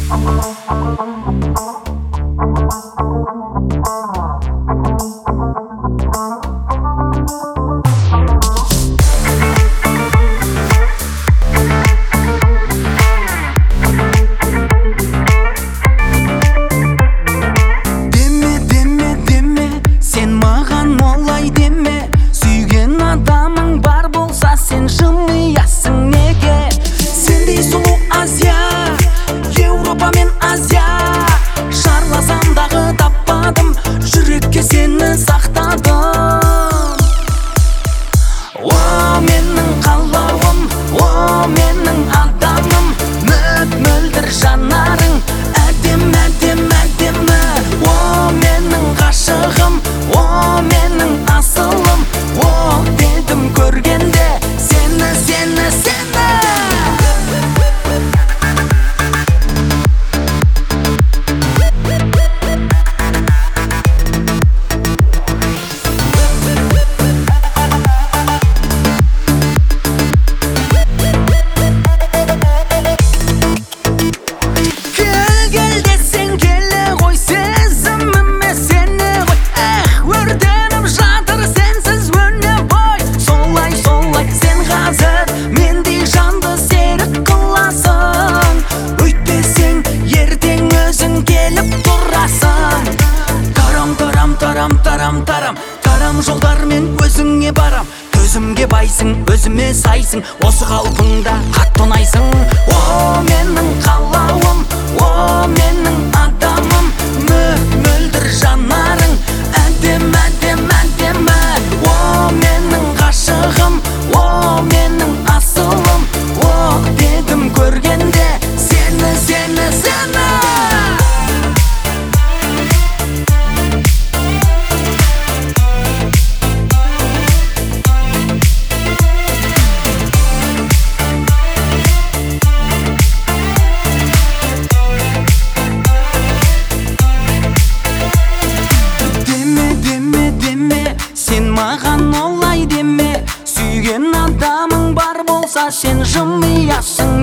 Сені сақтадым. О, менің қалауым, о, менің адамым, мөп-мөлдір жанарың, әдем, әдем, әдемі. О, менің ғашығым, о, менің асылым, о, дедім көргенде сені, сені, сені. Тарам жолдармен өзіңе барам, төзімге байсың, өзіме сайсың, осы қалпыңда қатты ұнайсың. О, менің қалауым, о, менің адамым, мөп-мөлдір жанарың, әдем, әдем, әдемі. О, менің ғашығым, о, менің асылым, о, дедім көргенде сені, сені, сені. Маған олай деме, сүйген адамың бар болса сен жымиясың